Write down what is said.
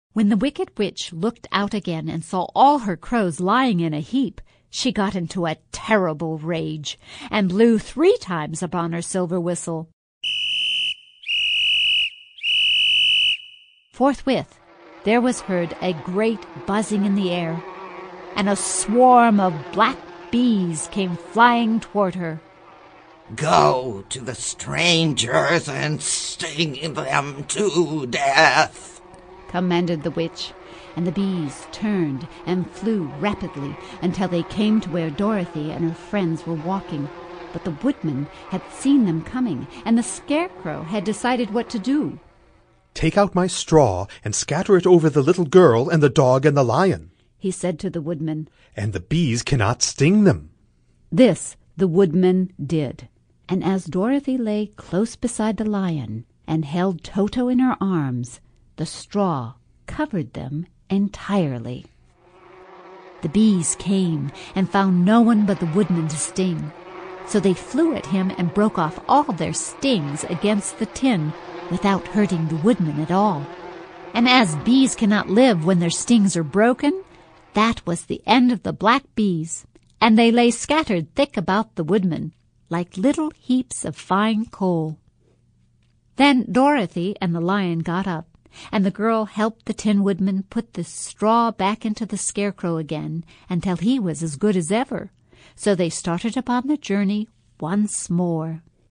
When the wicked witch looked out again and saw all her crows lying in a heap, she got into a terrible rage, and blew 3 times upon her silver whistle. Forthwith there was heard a great buzzing in the air, and a swarm of black bees came flying toward her. "Go to the strangers and sting them to death," commanded the witch, and the bees turned and flew rapidly until they came to where Dorothy and her friends were walking. But the woodman had seen them coming, and the Scarecrow had decided what to do. "Take out my straw and scatter it over the little girl and the dog and the lion," he said to the woodman, "and the bees cannot sting them." This the woodman did, and as Dorothy lay close beside the lion and held Toto in her arms, the straw covered them entirely. The bees came and found no one but the woodman to sting, so they flew at him and broke off all their stings against the tin without hurting the woodman at all. And as bees cannot live when their stings are broken, that was the end of the black bees, and they lay scattered thick about the woodman, like little heaps of fine coal. Then Dorothy and the lion got up, and the girl helped the Tin Woodman put the straw back into the Scarecrow again until he was as good as ever. So they started upon the journey once more.